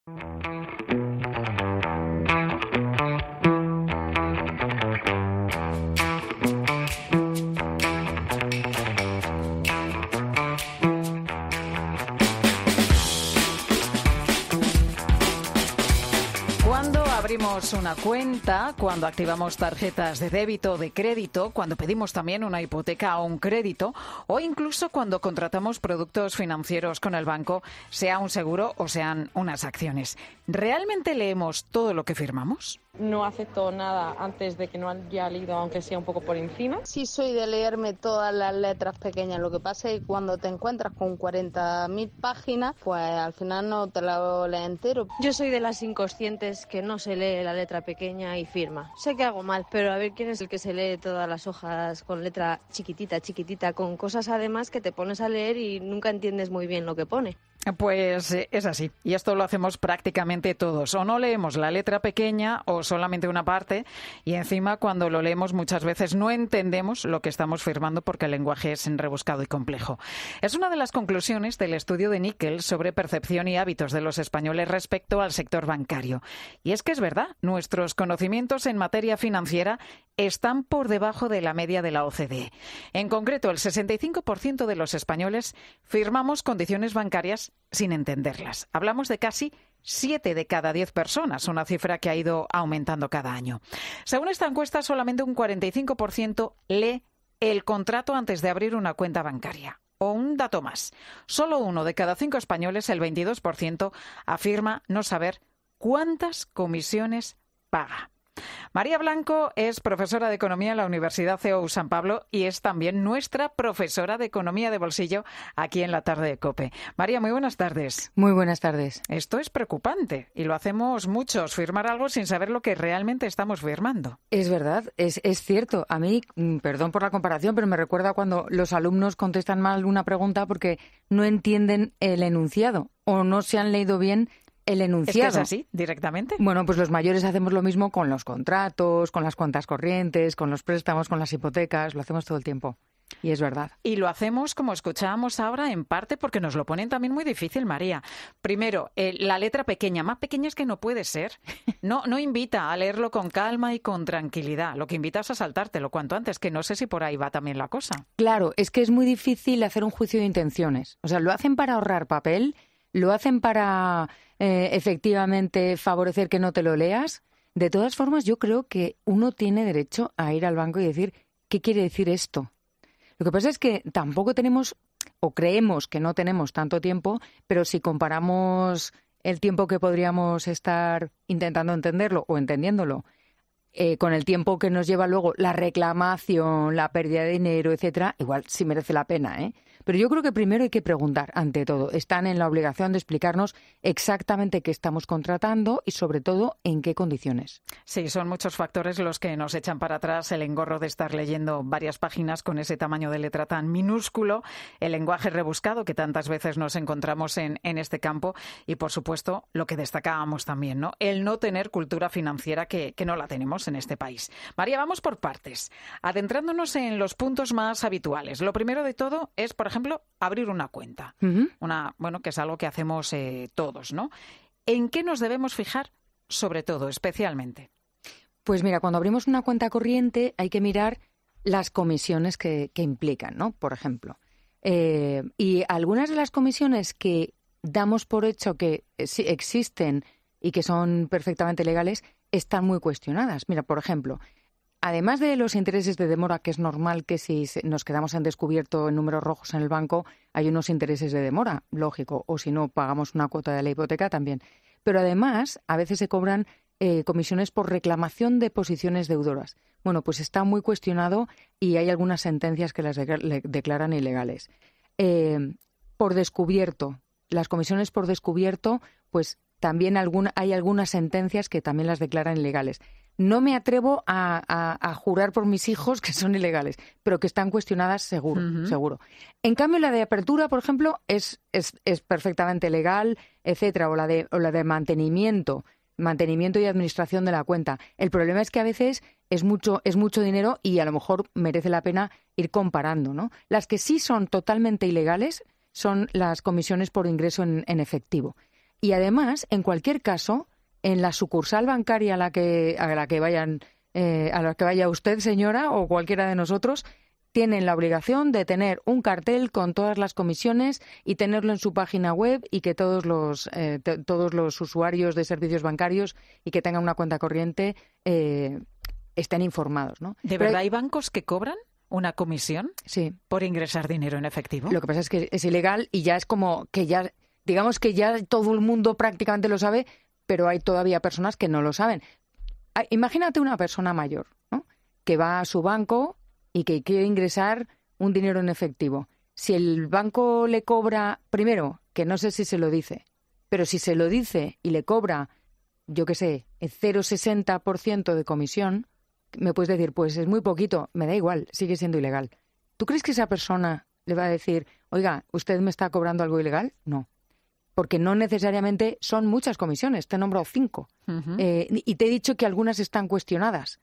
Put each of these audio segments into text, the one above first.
Abrimos una cuenta, cuando activamos tarjetas de débito o de crédito, cuando pedimos también una hipoteca o un crédito, o incluso cuando contratamos productos financieros con el banco, sea un seguro o sean unas acciones. ¿Realmente leemos todo lo que firmamos? No acepto nada antes de que no haya leído, aunque sea un poco por encima. Sí, soy de leerme todas las letras pequeñas. Lo que pasa es que cuando te encuentras con 40.000 páginas, pues al final no te lo lees entero. Yo soy de las inconscientes que no se lee la letra pequeña y firma. Sé que hago mal, pero a ver quién es el que se lee todas las hojas con letra chiquitita, con cosas además que te pones a leer y nunca entiendes muy bien lo que pone. Pues es así, y esto lo hacemos prácticamente todos. O no leemos la letra pequeña o solamente una parte, y encima cuando lo leemos muchas veces no entendemos lo que estamos firmando porque el lenguaje es rebuscado y complejo. Es una de las conclusiones del estudio de Nickel sobre percepción y hábitos de los españoles respecto al sector bancario. Y es que es verdad, nuestros conocimientos en materia financiera están por debajo de la media de la OCDE. En concreto, el 65% de los españoles firmamos condiciones bancarias sin entenderlas. Hablamos de casi 7 de cada 10 personas, una cifra que ha ido aumentando cada año. Según esta encuesta, solamente un 45% lee el contrato antes de abrir una cuenta bancaria. O un dato más, solo 1 de cada 5 españoles, el 22%, afirma no saber cuántas comisiones paga. María Blanco es profesora de Economía en la Universidad CEU San Pablo y es también nuestra profesora de Economía de Bolsillo aquí en La Tarde de COPE. María, muy buenas tardes. Muy buenas tardes. Esto es preocupante y lo hacemos muchos, firmar algo sin saber lo que realmente estamos firmando. Es verdad, es cierto. A mí, perdón por la comparación, pero me recuerda cuando los alumnos contestan mal una pregunta porque no entienden el enunciado o no se han leído bien el enunciado. ¿Es que es así, directamente? Bueno, pues los mayores hacemos lo mismo con los contratos, con las cuentas corrientes, con los préstamos, con las hipotecas, lo hacemos todo el tiempo. Y es verdad. Y lo hacemos, como escuchábamos ahora, en parte porque nos lo ponen también muy difícil, María. Primero, la letra pequeña. Más pequeña es que no puede ser. No invita a leerlo con calma y con tranquilidad. Lo que invita es a saltártelo cuanto antes, que no sé si por ahí va también la cosa. Claro, es que es muy difícil hacer un juicio de intenciones. O sea, lo hacen para ahorrar papel, lo hacen para efectivamente favorecer que no te lo leas. De todas formas, yo creo que uno tiene derecho a ir al banco y decir, ¿qué quiere decir esto? Lo que pasa es que tampoco tenemos, o creemos que no tenemos tanto tiempo, pero si comparamos el tiempo que podríamos estar intentando entenderlo o entendiéndolo con el tiempo que nos lleva luego la reclamación, la pérdida de dinero, etcétera, igual sí merece la pena, ¿eh? Pero yo creo que primero hay que preguntar, ante todo. Están en la obligación de explicarnos exactamente qué estamos contratando y, sobre todo, en qué condiciones. Sí, son muchos factores los que nos echan para atrás el engorro de estar leyendo varias páginas con ese tamaño de letra tan minúsculo, el lenguaje rebuscado que tantas veces nos encontramos en este campo y, por supuesto, lo que destacábamos también, ¿no? El no tener cultura financiera que no la tenemos en este país. María, vamos por partes, adentrándonos en los puntos más habituales. Lo primero de todo es, por ejemplo, abrir una cuenta. Que es algo que hacemos todos, ¿no? ¿En qué nos debemos fijar, sobre todo, especialmente? Pues mira, cuando abrimos una cuenta corriente hay que mirar las comisiones que implican, ¿no? Por ejemplo. Y algunas de las comisiones que damos por hecho que existen y que son perfectamente legales están muy cuestionadas. Mira, por ejemplo, además de los intereses de demora, que es normal que si nos quedamos en descubierto en números rojos en el banco, hay unos intereses de demora, lógico, o si no pagamos una cuota de la hipoteca también. Pero además, a veces se cobran comisiones por reclamación de posiciones deudoras. Bueno, pues está muy cuestionado y hay algunas sentencias que las declaran ilegales. Por descubierto, las comisiones por descubierto, pues también hay algunas sentencias que también las declaran ilegales. No me atrevo a jurar por mis hijos que son ilegales, pero que están cuestionadas seguro, seguro. En cambio, la de apertura, por ejemplo, es perfectamente legal, etcétera, o la de mantenimiento y administración de la cuenta. El problema es que a veces es mucho dinero y a lo mejor merece la pena ir comparando, ¿no? Las que sí son totalmente ilegales son las comisiones por ingreso en efectivo. Y además, en cualquier caso, en la sucursal bancaria a la que vaya usted, señora, o cualquiera de nosotros, tienen la obligación de tener un cartel con todas las comisiones y tenerlo en su página web, y que todos los usuarios de servicios bancarios y que tengan una cuenta corriente estén informados, ¿no? ¿De verdad hay bancos que cobran una comisión sí, por ingresar dinero en efectivo? Lo que pasa es que es ilegal y ya es como que ya, digamos que ya todo el mundo prácticamente lo sabe, pero hay todavía personas que no lo saben. Imagínate una persona mayor, ¿no?, que va a su banco y que quiere ingresar un dinero en efectivo. Si el banco le cobra, primero, que no sé si se lo dice, pero si se lo dice y le cobra, yo qué sé, el 0,60% de comisión, me puedes decir, pues es muy poquito, me da igual, sigue siendo ilegal. ¿Tú crees que esa persona le va a decir, oiga, ¿usted me está cobrando algo ilegal? No. Porque no necesariamente son muchas comisiones, te he nombrado 5. Uh-huh. Y te he dicho que algunas están cuestionadas.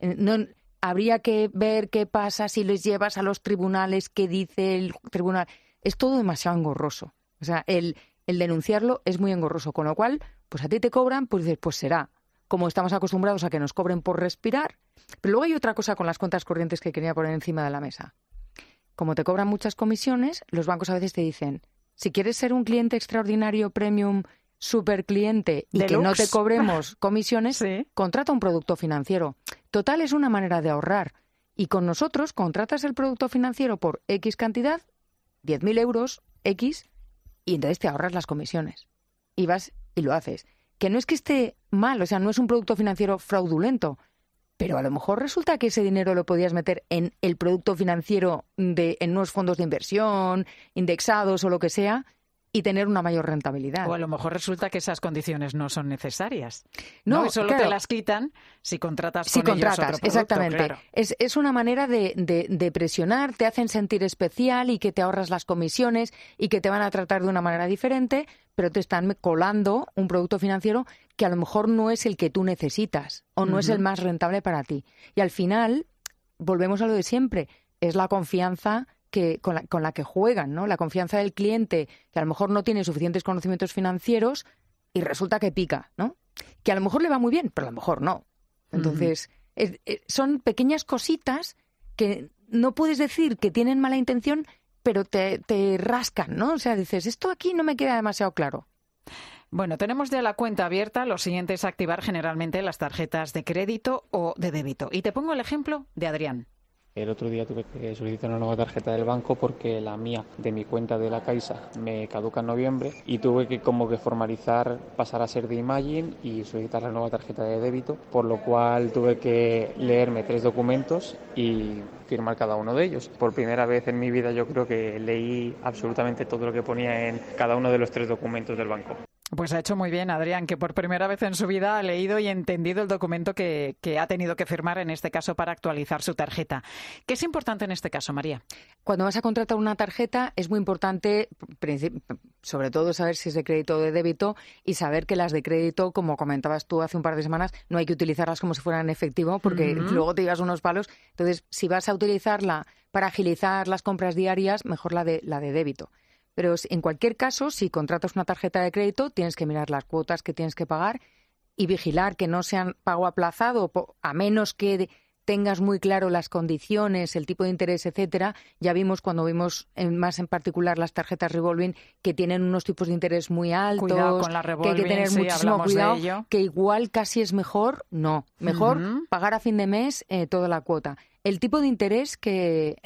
Habría que ver qué pasa si les llevas a los tribunales, qué dice el tribunal. Es todo demasiado engorroso. O sea, el denunciarlo es muy engorroso, con lo cual, pues a ti te cobran, pues dices, pues será. Como estamos acostumbrados a que nos cobren por respirar. Pero luego hay otra cosa con las cuentas corrientes que quería poner encima de la mesa. Como te cobran muchas comisiones, los bancos a veces te dicen, si quieres ser un cliente extraordinario, premium, super cliente y que no te cobremos comisiones, sí, contrata un producto financiero. Total, es una manera de ahorrar. Y con nosotros contratas el producto financiero por X cantidad, 10.000 euros, X, y entonces te ahorras las comisiones. Y vas y lo haces. Que no es que esté mal, o sea, no es un producto financiero fraudulento, pero a lo mejor resulta que ese dinero lo podías meter en el producto financiero en unos fondos de inversión, indexados o lo que sea, y tener una mayor rentabilidad. O a lo mejor resulta que esas condiciones no son necesarias. No, y solo claro, te las quitan si contratas si con ellos contratas, otro producto, exactamente. Claro. Es una manera de presionar, te hacen sentir especial y que te ahorras las comisiones y que te van a tratar de una manera diferente, pero te están colando un producto financiero que a lo mejor no es el que tú necesitas o no es el más rentable para ti. Y al final, volvemos a lo de siempre, es la confianza con la que juegan, ¿no? La confianza del cliente, que a lo mejor no tiene suficientes conocimientos financieros y resulta que pica, ¿no? Que a lo mejor le va muy bien, pero a lo mejor no. Entonces, son pequeñas cositas que no puedes decir que tienen mala intención, pero te rascan, ¿no? O sea, dices, esto aquí no me queda demasiado claro. Bueno, tenemos ya la cuenta abierta. Lo siguiente es activar generalmente las tarjetas de crédito o de débito. Y te pongo el ejemplo de Adrián. El otro día tuve que solicitar una nueva tarjeta del banco porque la mía, de mi cuenta de la Caixa, me caduca en noviembre y tuve que como que formalizar, pasar a ser de Imagine y solicitar la nueva tarjeta de débito, por lo cual tuve que leerme 3 documentos y firmar cada uno de ellos. Por primera vez en mi vida yo creo que leí absolutamente todo lo que ponía en cada uno de los 3 documentos del banco. Pues ha hecho muy bien, Adrián, que por primera vez en su vida ha leído y entendido el documento que ha tenido que firmar, en este caso, para actualizar su tarjeta. ¿Qué es importante en este caso, María? Cuando vas a contratar una tarjeta es muy importante, sobre todo, saber si es de crédito o de débito y saber que las de crédito, como comentabas tú hace un par de semanas, no hay que utilizarlas como si fueran en efectivo porque luego te llevas unos palos. Entonces, si vas a utilizarla para agilizar las compras diarias, mejor la de débito. Pero en cualquier caso, si contratas una tarjeta de crédito, tienes que mirar las cuotas que tienes que pagar y vigilar que no sean pago aplazado, a menos que tengas muy claro las condiciones, el tipo de interés, etcétera. Ya vimos cuando vimos más en particular las tarjetas revolving que tienen unos tipos de interés muy altos, cuidado con la revolving, que hay que tener sí, muchísimo cuidado, de ello. Que igual casi es mejor, mejor pagar a fin de mes toda la cuota. El tipo de interés que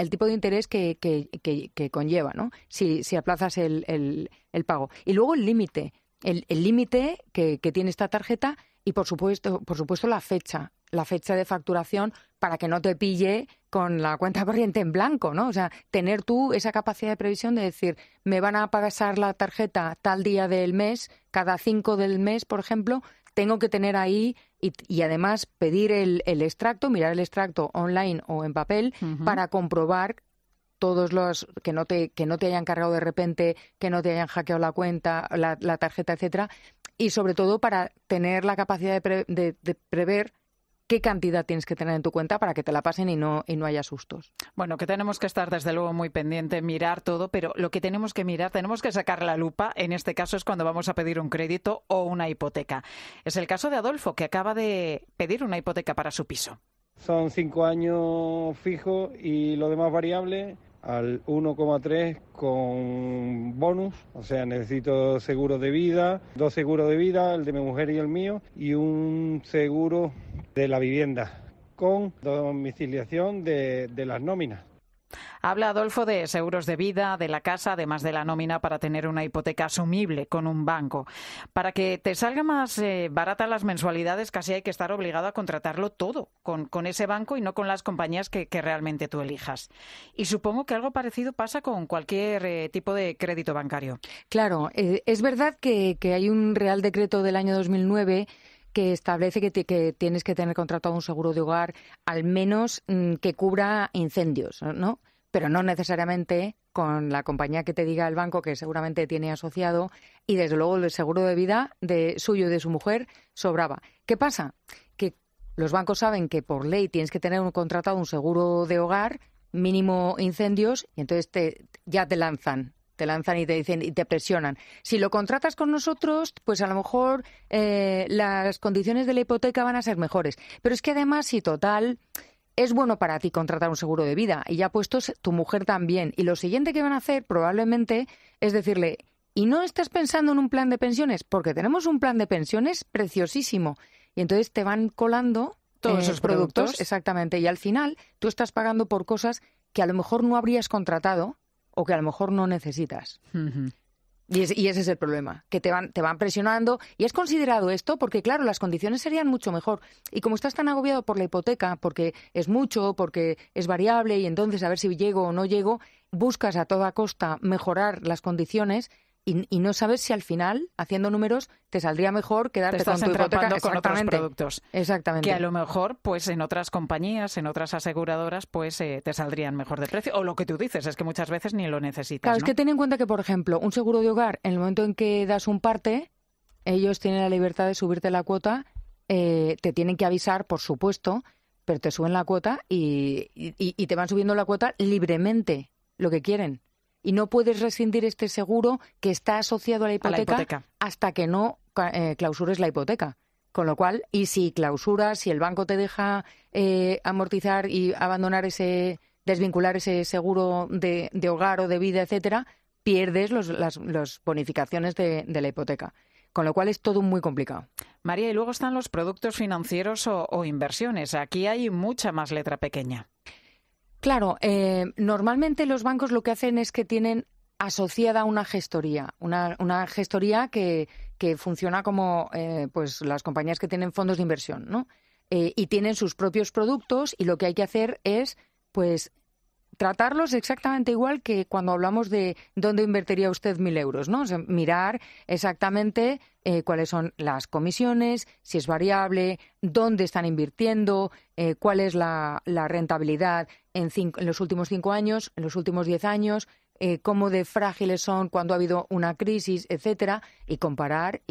conlleva, ¿no? Si aplazas el pago. Y luego el límite. El límite que tiene esta tarjeta y, por supuesto, la fecha de facturación para que no te pille con la cuenta corriente en blanco, ¿no? O sea, tener tú esa capacidad de previsión de decir, me van a pasar la tarjeta tal día del mes, cada 5 del mes, por ejemplo, tengo que tener ahí y además pedir el extracto, mirar el extracto online o en papel para comprobar todos los que no te hayan cargado de repente, que no te hayan hackeado la cuenta, la tarjeta, etcétera, y sobre todo para tener la capacidad de prever qué cantidad tienes que tener en tu cuenta para que te la pasen y no haya sustos. Bueno, que tenemos que estar desde luego muy pendiente, mirar todo, pero lo que tenemos que mirar, tenemos que sacar la lupa, en este caso es cuando vamos a pedir un crédito o una hipoteca. Es el caso de Adolfo, que acaba de pedir una hipoteca para su piso. Son 5 años fijos y lo demás variable al 1,3 con bonus, o sea, necesito seguro de vida, 2 seguros de vida, el de mi mujer y el mío, y un seguro de la vivienda con domiciliación de las nóminas. Habla Adolfo de seguros de vida, de la casa, además de la nómina para tener una hipoteca asumible con un banco. Para que te salga más barata las mensualidades, casi hay que estar obligado a contratarlo todo con ese banco y no con las compañías que realmente tú elijas. Y supongo que algo parecido pasa con cualquier tipo de crédito bancario. Claro, es verdad que hay un Real Decreto del año 2009 que establece que tienes que tener contratado un seguro de hogar al menos que cubra incendios, ¿no? Pero no necesariamente con la compañía que te diga el banco que seguramente tiene asociado, y desde luego el seguro de vida de suyo y de su mujer sobraba. ¿Qué pasa? Que los bancos saben que por ley tienes que tener contratado un seguro de hogar mínimo incendios y entonces ya te lanzan y te dicen y te presionan. Si lo contratas con nosotros, pues a lo mejor las condiciones de la hipoteca van a ser mejores. Pero es que además, si total, es bueno para ti contratar un seguro de vida y ya puestos tu mujer también. Y lo siguiente que van a hacer probablemente es decirle, ¿y no estás pensando en un plan de pensiones? Porque tenemos un plan de pensiones preciosísimo. Y entonces te van colando todos esos productos. Exactamente. Y al final tú estás pagando por cosas que a lo mejor no habrías contratado o que a lo mejor no necesitas. Uh-huh. Y ese es el problema, que te van presionando. Y has considerado esto porque, claro, las condiciones serían mucho mejor. Y como estás tan agobiado por la hipoteca, porque es mucho, porque es variable, y entonces a ver si llego o no llego, buscas a toda costa mejorar las condiciones y no sabes si al final, haciendo números, te saldría mejor quedarte con tu hipoteca con otros productos. Exactamente. Que a lo mejor, pues en otras compañías, en otras aseguradoras, pues te saldrían mejor de precio. O lo que tú dices, es que muchas veces ni lo necesitas. Claro, ¿no? Es que ten en cuenta que, por ejemplo, un seguro de hogar, en el momento en que das un parte, ellos tienen la libertad de subirte la cuota, te tienen que avisar, por supuesto, pero te suben la cuota y te van subiendo la cuota libremente, lo que quieren. Y no puedes rescindir este seguro que está asociado a la hipoteca hasta que no clausures la hipoteca. Con lo cual, y si clausuras, si el banco te deja amortizar y desvincular ese seguro de hogar o de vida, etcétera, pierdes las bonificaciones de la hipoteca. Con lo cual es todo muy complicado. María, y luego están los productos financieros o inversiones. Aquí hay mucha más letra pequeña. Claro, normalmente los bancos lo que hacen es que tienen asociada una gestoría, una gestoría que funciona como pues las compañías que tienen fondos de inversión, ¿no? Y tienen sus propios productos y lo que hay que hacer es pues tratarlos exactamente igual que cuando hablamos de dónde invertiría usted 1.000 euros, ¿no? O sea, mirar exactamente cuáles son las comisiones, si es variable, dónde están invirtiendo, cuál es la rentabilidad en los últimos 5 años, en los últimos 10 años, cómo de frágiles son cuando ha habido una crisis, etcétera, y comparar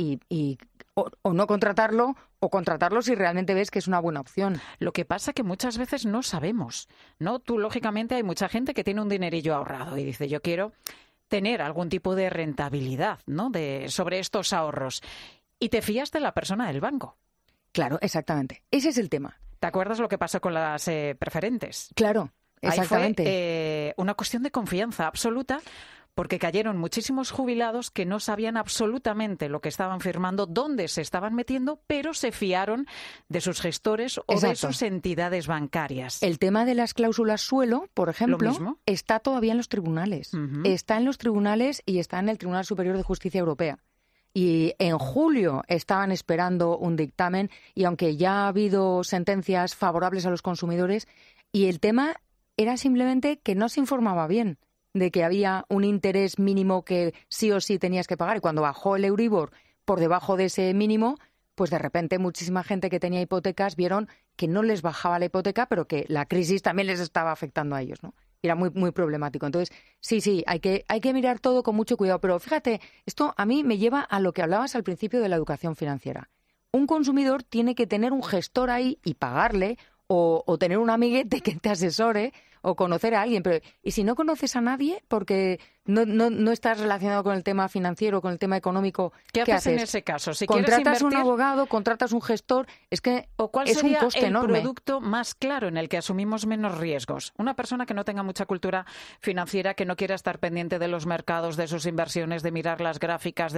o no contratarlo o contratarlo si realmente ves que es una buena opción. Lo que pasa que muchas veces no sabemos, ¿no? Tú, lógicamente, hay mucha gente que tiene un dinerillo ahorrado y dice, yo quiero tener algún tipo de rentabilidad, ¿no? Sobre estos ahorros. Y te fías de la persona del banco. Claro, exactamente. Ese es el tema. ¿Te acuerdas lo que pasó con las preferentes? Claro, exactamente. Ahí fue una cuestión de confianza absoluta, porque cayeron muchísimos jubilados que no sabían absolutamente lo que estaban firmando, dónde se estaban metiendo, pero se fiaron de sus gestores o de sus entidades bancarias. El tema de las cláusulas suelo, por ejemplo, está todavía en los tribunales. Uh-huh. Está en los tribunales y está en el Tribunal Superior de Justicia Europea. Y en julio estaban esperando un dictamen y aunque ya ha habido sentencias favorables a los consumidores, y el tema era simplemente que no se informaba bien de que había un interés mínimo que sí o sí tenías que pagar. Y cuando bajó el Euribor por debajo de ese mínimo, pues de repente muchísima gente que tenía hipotecas vieron que no les bajaba la hipoteca, pero que la crisis también les estaba afectando a ellos, ¿no? Y era muy, muy problemático. Entonces, sí, hay que mirar todo con mucho cuidado. Pero fíjate, esto a mí me lleva a lo que hablabas al principio de la educación financiera. un consumidor tiene que tener un gestor ahí y pagarle, o tener un amiguete que te asesore, o conocer a alguien. Pero ¿y si no conoces a nadie porque no estás relacionado con el tema financiero, con el tema económico? ¿Qué haces en ese caso? Si contratas un abogado, contratas un gestor, es que ¿o cuál es un coste sería el enorme. producto más claro en el que asumimos menos riesgos? Una persona que no tenga mucha cultura financiera, que no quiera estar pendiente de los mercados, de sus inversiones, de mirar las gráficas,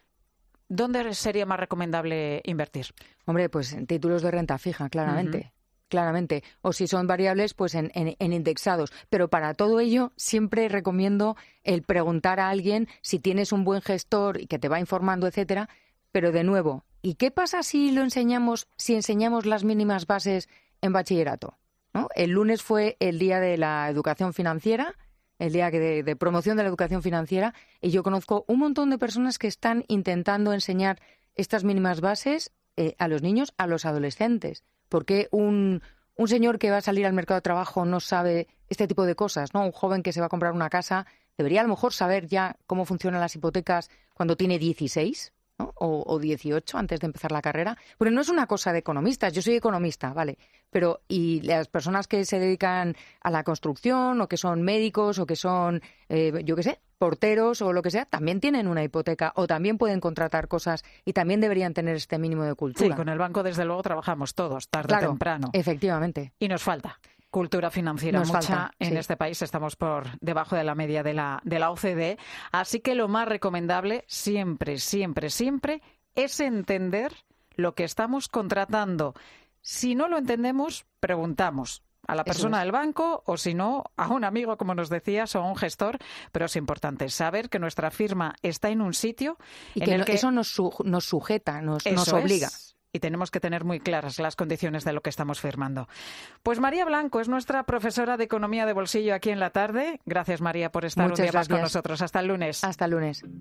¿dónde sería más recomendable invertir? Hombre, pues en títulos de renta fija, claramente. Claramente. O si son variables, pues en indexados. Pero para todo ello siempre recomiendo el preguntar a alguien si tienes un buen gestor y que te va informando, etcétera. Pero de nuevo, ¿y qué pasa si enseñamos las mínimas bases en bachillerato? ¿No? El lunes fue el día de la educación financiera, el día de promoción de la educación financiera, y yo conozco un montón de personas que están intentando enseñar estas mínimas bases a los niños, a los adolescentes. ¿Por qué un señor que va a salir al mercado de trabajo no sabe este tipo de cosas, ¿no? Un joven que se va a comprar una casa debería a lo mejor saber ya cómo funcionan las hipotecas cuando tiene 16, ¿no? o 18 antes de empezar la carrera. Pero no es una cosa de economistas. Yo soy economista, ¿vale? Pero y las personas que se dedican a la construcción o que son médicos o que son, yo qué sé, porteros o lo que sea, también tienen una hipoteca o también pueden contratar cosas y también deberían tener este mínimo de cultura. Sí, con el banco desde luego trabajamos todos, tarde o temprano. Efectivamente. Y nos falta cultura financiera, en este país. Estamos por debajo de la media de la OCDE. Así que lo más recomendable siempre, siempre, siempre es entender lo que estamos contratando. Si no lo entendemos, preguntamos a la persona del banco o, si no, a un amigo, como nos decías, o a un gestor. Pero es importante saber que nuestra firma está en un sitio y en el que eso nos sujeta, nos obliga. Y tenemos que tener muy claras las condiciones de lo que estamos firmando. Pues María Blanco es nuestra profesora de Economía de Bolsillo aquí en La Tarde. Gracias, María, por estar un día más con nosotros. Hasta el lunes. Hasta el lunes.